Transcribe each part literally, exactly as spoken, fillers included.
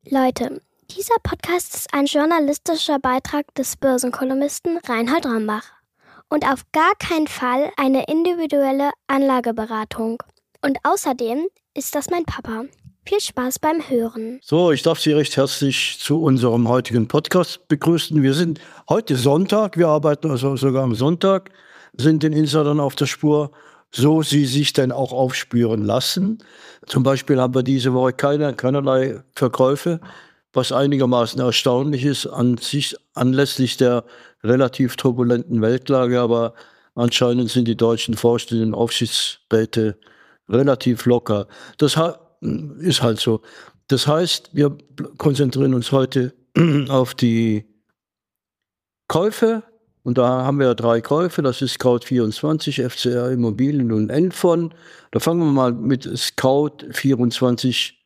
Leute, dieser Podcast ist ein journalistischer Beitrag des Börsenkolumnisten Reinhold Rombach und auf gar keinen Fall eine individuelle Anlageberatung. Und außerdem ist das mein Papa. Viel Spaß beim Hören. So, ich darf Sie recht herzlich zu unserem heutigen Podcast begrüßen. Wir sind heute Sonntag, wir arbeiten also sogar am Sonntag, sind den Insidern auf der Spur, so sie sich dann auch aufspüren lassen. Zum Beispiel haben wir diese Woche keine, keinerlei Verkäufe, was einigermaßen erstaunlich ist an sich, anlässlich der relativ turbulenten Weltlage, aber anscheinend sind die deutschen Vorstände und Aufsichtsräte relativ locker. Das ist halt so. Das heißt, wir konzentrieren uns heute auf die Käufe. Und da haben wir drei Käufe, das ist Scout vierundzwanzig, F C R Immobilien und Enfon. Da fangen wir mal mit Scout vierundzwanzig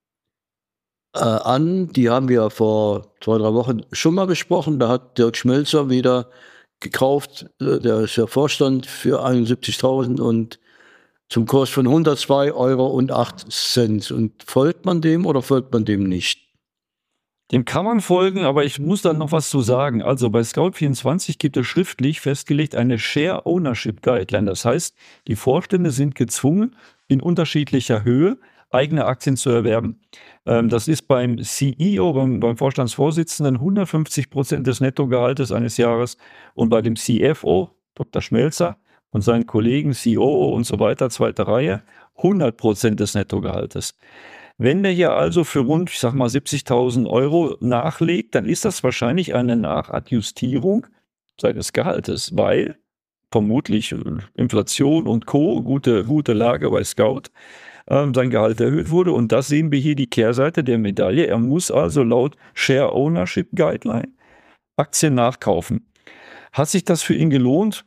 äh, an. Die haben wir vor zwei, drei Wochen schon mal besprochen. Da hat Dirk Schmelzer wieder gekauft, der ist ja Vorstand, für einundsiebzigtausend und zum Kurs von hundertzwei Euro und acht Cent. Und folgt man dem oder folgt man dem nicht? Dem kann man folgen, aber ich muss da noch was zu sagen. Also bei Scout vierundzwanzig gibt es schriftlich festgelegt eine Share Ownership Guideline. Das heißt, die Vorstände sind gezwungen, in unterschiedlicher Höhe eigene Aktien zu erwerben. Ähm, das ist beim C E O, beim, beim Vorstandsvorsitzenden, hundertfünfzig Prozent des Nettogehaltes eines Jahres und bei dem C F O, Doktor Schmelzer, und seinen Kollegen, C O O und so weiter, zweite Reihe, hundert Prozent des Nettogehaltes. Wenn der hier also für rund, ich sag mal, siebzigtausend Euro nachlegt, dann ist das wahrscheinlich eine Nachadjustierung seines Gehaltes, weil vermutlich Inflation und Co., gute, gute Lage bei Scout, ähm, sein Gehalt erhöht wurde. Und das sehen wir hier die Kehrseite der Medaille. Er muss also laut Share Ownership Guideline Aktien nachkaufen. Hat sich das für ihn gelohnt?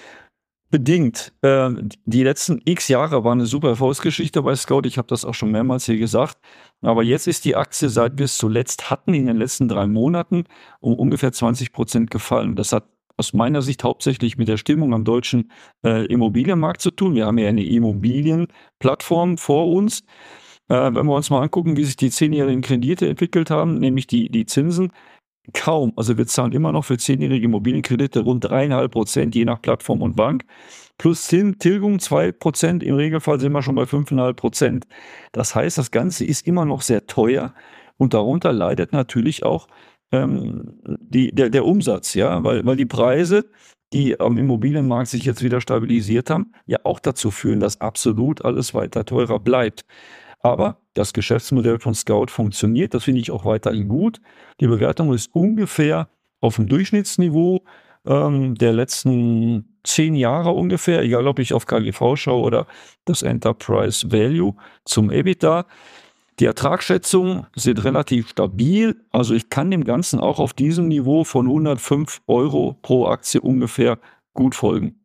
Bedingt. Äh, die letzten x Jahre waren eine super Erfolgsgeschichte bei Scout. Ich habe das auch schon mehrmals hier gesagt. Aber jetzt ist die Aktie, seit wir es zuletzt hatten, in den letzten drei Monaten um ungefähr zwanzig Prozent gefallen. Das hat aus meiner Sicht hauptsächlich mit der Stimmung am deutschen äh, Immobilienmarkt zu tun. Wir haben ja eine Immobilienplattform vor uns. Äh, wenn wir uns mal angucken, wie sich die zehnjährigen Kredite entwickelt haben, nämlich die, die Zinsen, kaum. Also wir zahlen immer noch für zehnjährige Immobilienkredite rund drei Komma fünf Prozent, je nach Plattform und Bank. Plus Tilgung zwei Prozent, im Regelfall sind wir schon bei fünf Komma fünf Prozent. Das heißt, das Ganze ist immer noch sehr teuer und darunter leidet natürlich auch ähm, die, der, der Umsatz, ja, weil, weil die Preise, die am Immobilienmarkt sich jetzt wieder stabilisiert haben, ja auch dazu führen, dass absolut alles weiter teurer bleibt. Aber das Geschäftsmodell von Scout funktioniert, das finde ich auch weiterhin gut. Die Bewertung ist ungefähr auf dem Durchschnittsniveau ähm, der letzten zehn Jahre ungefähr, egal ob ich auf K G V schaue oder das Enterprise Value zum EBITDA. Die Ertragsschätzungen sind relativ stabil, also ich kann dem Ganzen auch auf diesem Niveau von hundertfünf Euro pro Aktie ungefähr gut folgen.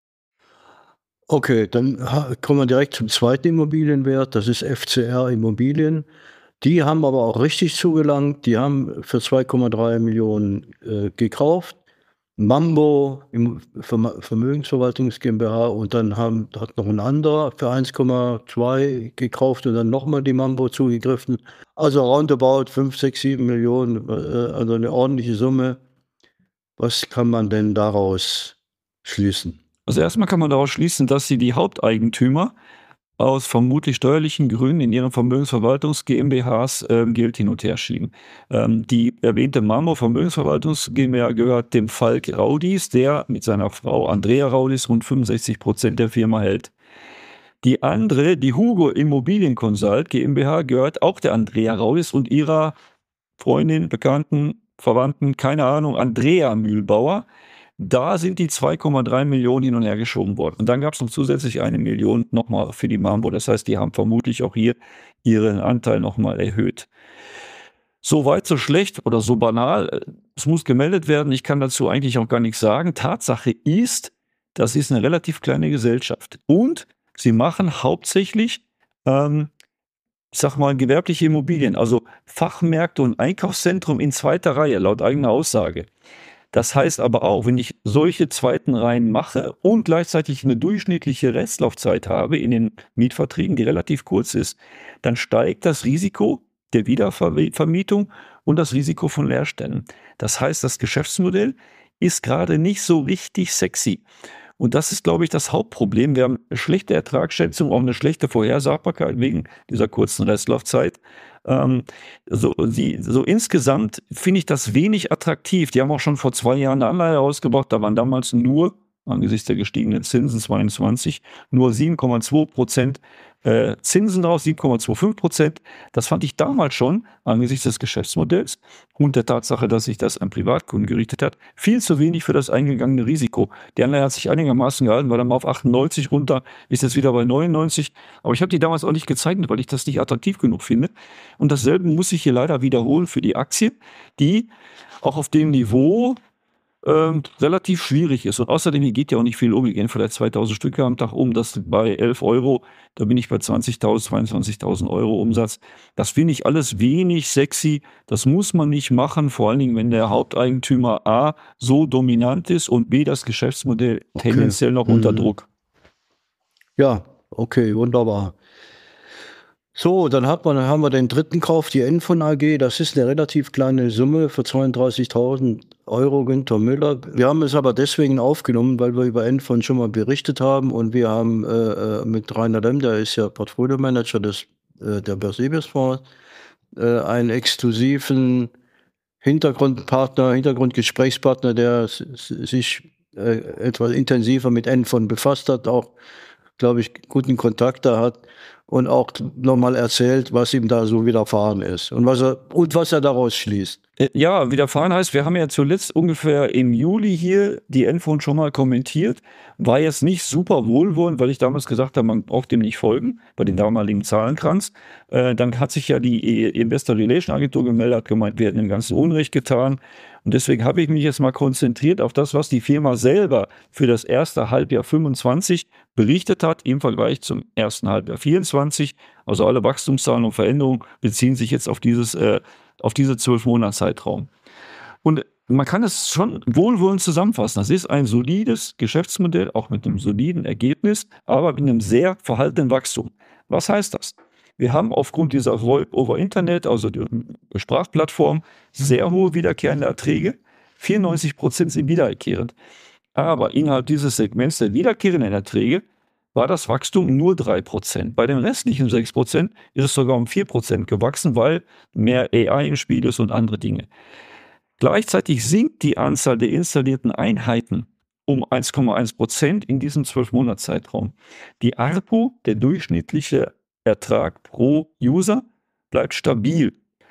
Okay, dann kommen wir direkt zum zweiten Immobilienwert, das ist F C R Immobilien. Die haben aber auch richtig zugelangt, die haben für zwei Komma drei Millionen äh, gekauft. Mambo Vermögensverwaltungs GmbH und dann haben, hat noch ein anderer für eins Komma zwei gekauft und dann nochmal die Mambo zugegriffen. Also roundabout fünf, sechs, sieben Millionen, äh, also eine ordentliche Summe. Was kann man denn daraus schließen? Also erstmal kann man daraus schließen, dass sie die Haupteigentümer aus vermutlich steuerlichen Gründen in ihren Vermögensverwaltungs GmbHs ähm, Geld hin und her schieben. Ähm, die erwähnte Mambo Vermögensverwaltungs GmbH gehört dem Falk Raudis, der mit seiner Frau Andrea Raudis rund fünfundsechzig Prozent der Firma hält. Die andere, die Hugo Immobilien Consult GmbH, gehört auch der Andrea Raudis und ihrer Freundin, Bekannten, Verwandten, keine Ahnung, Andrea Mühlbauer. Da sind die zwei Komma drei Millionen hin und her geschoben worden. Und dann gab es noch zusätzlich eine Million nochmal für die Mambo. Das heißt, die haben vermutlich auch hier ihren Anteil nochmal erhöht. So weit, so schlecht oder so banal. Es muss gemeldet werden. Ich kann dazu eigentlich auch gar nichts sagen. Tatsache ist, das ist eine relativ kleine Gesellschaft. Und sie machen hauptsächlich, ähm, ich sag mal, gewerbliche Immobilien, also Fachmärkte und Einkaufszentrum in zweiter Reihe, laut eigener Aussage. Das heißt aber auch, wenn ich solche zweiten Reihen mache und gleichzeitig eine durchschnittliche Restlaufzeit habe in den Mietverträgen, die relativ kurz ist, dann steigt das Risiko, der Wiedervermietung und das Risiko von Leerständen. Das heißt, das Geschäftsmodell ist gerade nicht so richtig sexy. Und das ist, glaube ich, das Hauptproblem. Wir haben eine schlechte Ertragsschätzung, auch eine schlechte Vorhersagbarkeit wegen dieser kurzen Restlaufzeit. Ähm, so, die, so insgesamt finde ich das wenig attraktiv. Die haben auch schon vor zwei Jahren eine Anleihe rausgebracht. Da waren damals nur, angesichts der gestiegenen Zinsen zweiundzwanzig, nur sieben Komma zwei Prozent äh, Zinsen drauf, sieben Komma fünfundzwanzig Prozent. Das fand ich damals schon, angesichts des Geschäftsmodells und der Tatsache, dass sich das an Privatkunden gerichtet hat, viel zu wenig für das eingegangene Risiko. Die Anleihe hat sich einigermaßen gehalten, war dann mal auf achtundneunzig runter, ist jetzt wieder bei neunundneunzig. Aber ich habe die damals auch nicht gezeichnet, weil ich das nicht attraktiv genug finde. Und dasselbe muss ich hier leider wiederholen für die Aktien, die auch auf dem Niveau Ähm, relativ schwierig ist. Und außerdem, hier geht ja auch nicht viel um. Wir gehen vielleicht zweitausend Stücke am Tag um. Das bei elf Euro, da bin ich bei zwanzigtausend, zweiundzwanzigtausend Euro Umsatz. Das finde ich alles wenig sexy. Das muss man nicht machen, vor allen Dingen, wenn der Haupteigentümer A so dominant ist und B das Geschäftsmodell Okay. tendenziell noch unter Mhm. Druck. Ja, okay, wunderbar. So, dann hat man, dann haben wir den dritten Kauf, die Enfon A G. Das ist eine relativ kleine Summe für zweiunddreißigtausend Euro, Günther Müller. Wir haben es aber deswegen aufgenommen, weil wir über Enfon schon mal berichtet haben und wir haben äh, äh, mit Rainer Lemm, der ist ja Portfolio-Manager des, äh, der Börse-Fonds, äh, einen exklusiven Hintergrundpartner, Hintergrundgesprächspartner, der s- s- sich äh, etwas intensiver mit Enfon befasst hat, auch, glaube ich, guten Kontakt da hat und auch nochmal erzählt, was ihm da so widerfahren ist und was er, und was er daraus schließt. Äh, Ja, widerfahren heißt, wir haben ja zuletzt ungefähr im Juli hier die Enfon schon mal kommentiert. War jetzt nicht super wohlwollend, weil ich damals gesagt habe, man braucht dem nicht folgen, bei den damaligen Zahlenkranz. Äh, dann hat sich ja die Investor Relation Agentur gemeldet, hat gemeint, wir hätten dem Ganzen Unrecht getan. Und deswegen habe ich mich jetzt mal konzentriert auf das, was die Firma selber für das erste Halbjahr fünfundzwanzig berichtet hat, im Vergleich zum ersten Halbjahr vierundzwanzig. Also alle Wachstumszahlen und Veränderungen beziehen sich jetzt auf dieses äh, auf diese zwölf Monats Zeitraum. Und man kann es schon wohlwollend zusammenfassen. Das ist ein solides Geschäftsmodell, auch mit einem soliden Ergebnis, aber mit einem sehr verhaltenen Wachstum. Was heißt das? Wir haben aufgrund dieser VoIP over Internet, also der Sprachplattform, sehr hohe wiederkehrende Erträge. vierundneunzig Prozent sind wiederkehrend. Aber innerhalb dieses Segments der wiederkehrenden Erträge war das Wachstum nur drei Prozent. Bei den restlichen sechs Prozent ist es sogar um vier Prozent gewachsen, weil mehr A I im Spiel ist und andere Dinge. Gleichzeitig sinkt die Anzahl der installierten Einheiten um eins Komma eins Prozent in diesem zwölf Monats Zeitraum. Die A R P U, der durchschnittliche Ertrag pro User, bleibt stabil.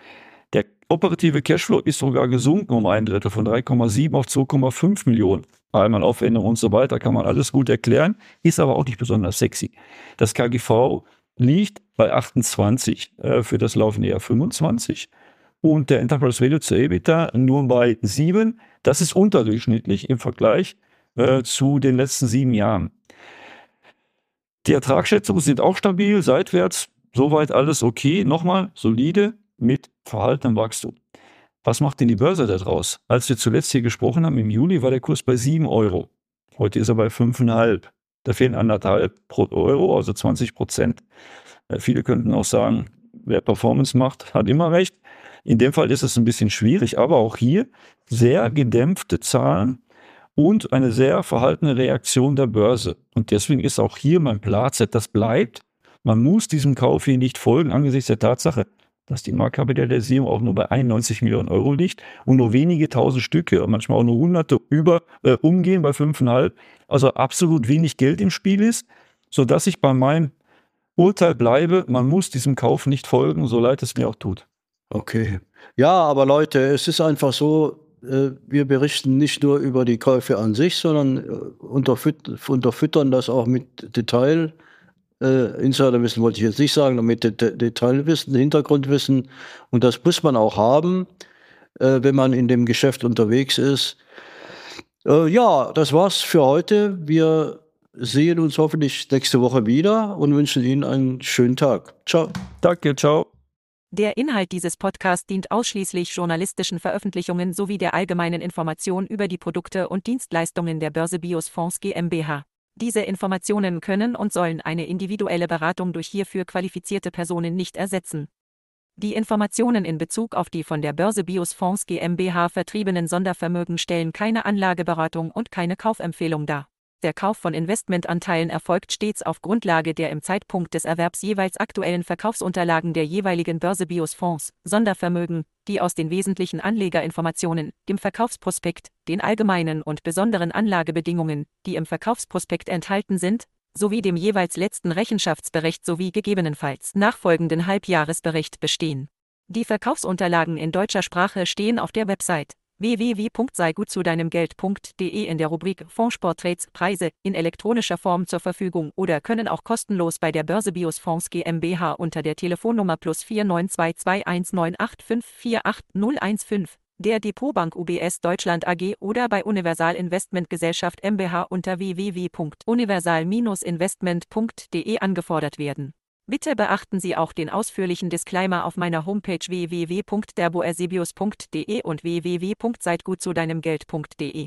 Der operative Cashflow ist sogar gesunken um ein Drittel von drei Komma sieben auf zwei Komma fünf Millionen. Einmal Aufwendung und so weiter, kann man alles gut erklären, ist aber auch nicht besonders sexy. Das K G V liegt bei achtundzwanzig, äh, für das laufende Jahr fünfundzwanzig und der Enterprise Value zu EBITDA nur bei sieben. Das ist unterdurchschnittlich im Vergleich äh, zu den letzten sieben Jahren. Die Ertragsschätzungen sind auch stabil, seitwärts, soweit alles okay. Nochmal, solide mit verhaltenem Wachstum. Was macht denn die Börse da draus? Als wir zuletzt hier gesprochen haben, im Juli war der Kurs bei sieben Euro. Heute ist er bei fünf Komma fünf. Da fehlen anderthalb pro Euro, also zwanzig Prozent. Äh, viele könnten auch sagen, wer Performance macht, hat immer recht. In dem Fall ist es ein bisschen schwierig, aber auch hier sehr gedämpfte Zahlen und eine sehr verhaltene Reaktion der Börse. Und deswegen ist auch hier mein Platz, das bleibt. Man muss diesem Kauf hier nicht folgen, angesichts der Tatsache, dass die Marktkapitalisierung auch nur bei einundneunzig Millionen Euro liegt und nur wenige tausend Stücke, manchmal auch nur hunderte über, äh, umgehen bei fünf Komma fünf. Also absolut wenig Geld im Spiel ist, sodass ich bei meinem Urteil bleibe, man muss diesem Kauf nicht folgen, so leid es mir auch tut. Okay. Ja, aber Leute, es ist einfach so, äh, wir berichten nicht nur über die Käufe an sich, sondern äh, unterfüt unterfüttern das auch mit Detail. Äh, Insiderwissen wollte ich jetzt nicht sagen, aber mit De De Detailwissen, Hintergrundwissen. Und das muss man auch haben, äh, wenn man in dem Geschäft unterwegs ist. Äh, ja, das war's für heute. Wir sehen uns hoffentlich nächste Woche wieder und wünschen Ihnen einen schönen Tag. Ciao. Danke, ciao. Der Inhalt dieses Podcasts dient ausschließlich journalistischen Veröffentlichungen sowie der allgemeinen Information über die Produkte und Dienstleistungen der Börse Biosfonds GmbH. Diese Informationen können und sollen eine individuelle Beratung durch hierfür qualifizierte Personen nicht ersetzen. Die Informationen in Bezug auf die von der Börse BIOS Fonds GmbH vertriebenen Sondervermögen stellen keine Anlageberatung und keine Kaufempfehlung dar. Der Kauf von Investmentanteilen erfolgt stets auf Grundlage der im Zeitpunkt des Erwerbs jeweils aktuellen Verkaufsunterlagen der jeweiligen Börse BIOS Fonds, Sondervermögen, die aus den wesentlichen Anlegerinformationen, dem Verkaufsprospekt, den allgemeinen und besonderen Anlagebedingungen, die im Verkaufsprospekt enthalten sind, sowie dem jeweils letzten Rechenschaftsbericht sowie gegebenenfalls nachfolgenden Halbjahresbericht bestehen. Die Verkaufsunterlagen in deutscher Sprache stehen auf der Website w w w punkt sei gut zu deinem Geld punkt d e in der Rubrik Fondsporträts Preise in elektronischer Form zur Verfügung oder können auch kostenlos bei der Börse BIOS Fonds GmbH unter der Telefonnummer plus vier neun zwei zwei eins neun acht fünf vier acht null eins fünf, der Depotbank U B S Deutschland A G oder bei Universal Investment Gesellschaft GmbH unter w w w punkt universal Bindestrich investment punkt d e angefordert werden. Bitte beachten Sie auch den ausführlichen Disclaimer auf meiner Homepage w w w punkt der boersebios punkt d e und w w w punkt seid gut zu deinem Geld punkt d e.